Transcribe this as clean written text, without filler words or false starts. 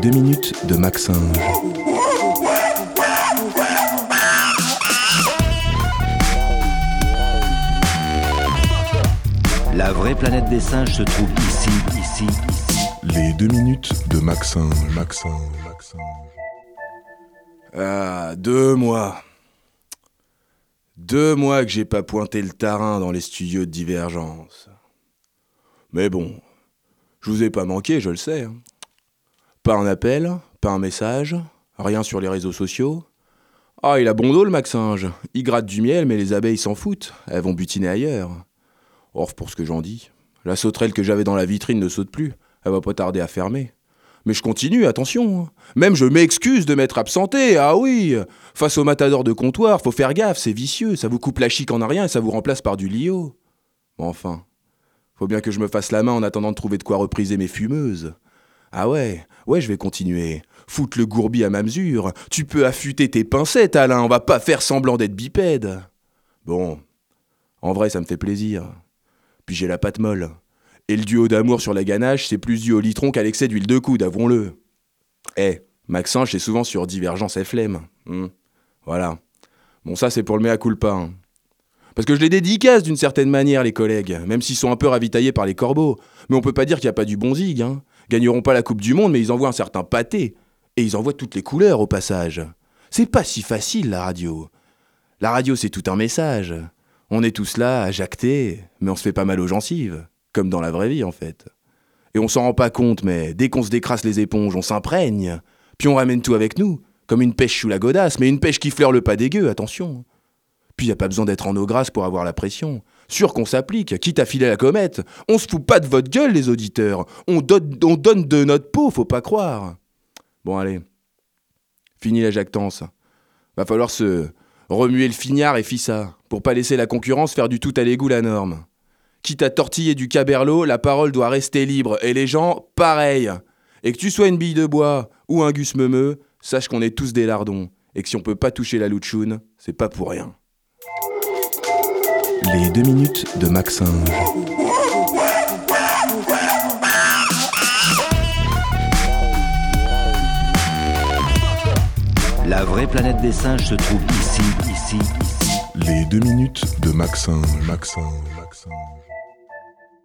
2 minutes de Maxinge. La vraie planète des singes se trouve ici. Les 2 minutes de Maxinge. Ah, 2 mois. 2 mois que j'ai pas pointé le tarin dans les studios de Divergence. Mais bon, je vous ai pas manqué, je le sais. Pas un appel, pas un message, rien sur les réseaux sociaux. Ah, il a bon dos le Maxinge. Il gratte du miel, mais les abeilles s'en foutent. Elles vont butiner ailleurs. Or, pour ce que j'en dis, la sauterelle que j'avais dans la vitrine ne saute plus. Elle va pas tarder à fermer. Mais je continue, attention. Même je m'excuse de m'être absenté, ah oui. Face aux matadors de comptoir, faut faire gaffe, c'est vicieux. Ça vous coupe la chic en rien et ça vous remplace par du Lio. Bon, enfin, faut bien que je me fasse la main en attendant de trouver de quoi repriser mes fumeuses. Ah ouais, je vais continuer. Foutre le gourbi à ma mesure. Tu peux affûter tes pincettes, Alain, on va pas faire semblant d'être bipède. Bon, en vrai, ça me fait plaisir. Puis j'ai la patte molle. Et le duo d'amour sur la ganache, c'est plus dû au litron qu'à l'excès d'huile de coude, avouons-le. Maxinge, c'est souvent sur Divergence et flemme. Voilà. Bon, ça, c'est pour le mea culpa. Parce que je les dédicace d'une certaine manière, les collègues, même s'ils sont un peu ravitaillés par les corbeaux. Mais on peut pas dire qu'il n'y a pas du bon zig. Gagneront pas la Coupe du Monde, mais ils envoient un certain pâté. Et ils envoient toutes les couleurs, au passage. C'est pas si facile, la radio. La radio, c'est tout un message. On est tous là, à jacter, mais on se fait pas mal aux gencives. Comme dans la vraie vie, en fait. Et on s'en rend pas compte, mais dès qu'on se décrasse les éponges, on s'imprègne. Puis on ramène tout avec nous, comme une pêche sous la godasse, mais une pêche qui fleure le pas dégueu, attention. Puis y a pas besoin d'être en eau grasse pour avoir la pression. Sûr qu'on s'applique, quitte à filer la comète. On se fout pas de votre gueule, les auditeurs. On donne de notre peau, faut pas croire. Bon, allez. Fini la jactance. Va falloir se remuer le fignard et fissa, pour pas laisser la concurrence faire du tout à l'égout la norme. Quitte à tortiller du caberlot, la parole doit rester libre. Et les gens, pareil. Et que tu sois une bille de bois ou un gus meumeux, sache qu'on est tous des lardons. Et que si on peut pas toucher la louchoune, c'est pas pour rien. Les 2 minutes de Maxinge. La vraie planète des singes se trouve ici. Les 2 minutes de Maxinge.